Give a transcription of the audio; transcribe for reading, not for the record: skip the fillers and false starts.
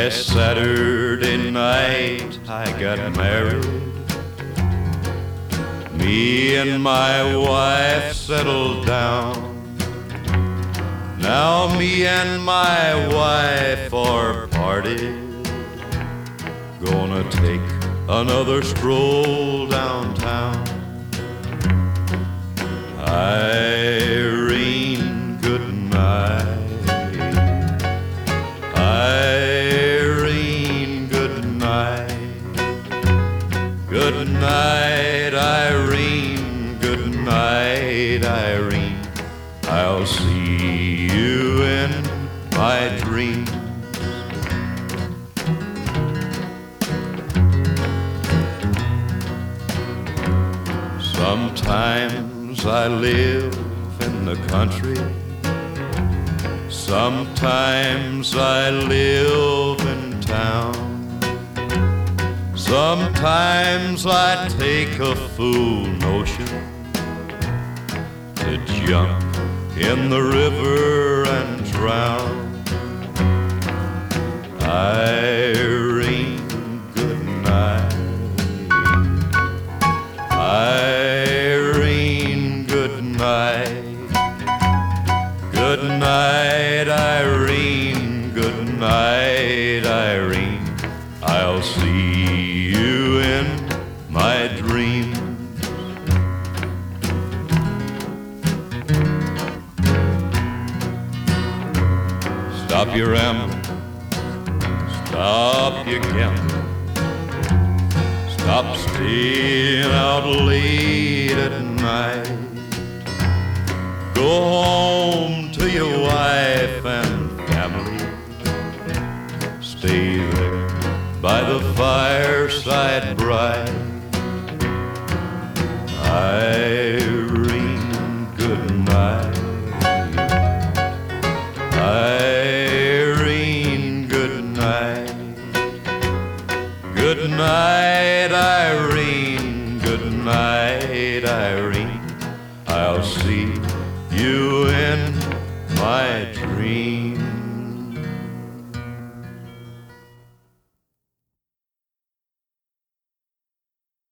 Last Saturday night I got married. Me and my wife settled down. Now me and my wife are parted. Gonna take another stroll downtown. Irene, good night. Irene, good night. Good night, Irene. Good night, Irene. I'll see you in my dreams. Sometimes I live in the country. Sometimes I live in town. Sometimes I take a fool notion to jump in the river and drown. Irene, good night. Irene, good night. Good night, Irene. Good night, Irene. I'll see you in my dreams. Stop your rambling. Stop your gambling. Stop staying out late at night. Go home to your wife and family. Stay there by the fireside bright. Irene, good night. Irene, good night. Good night, Irene. Good night, Irene. I'll see you in my dreams.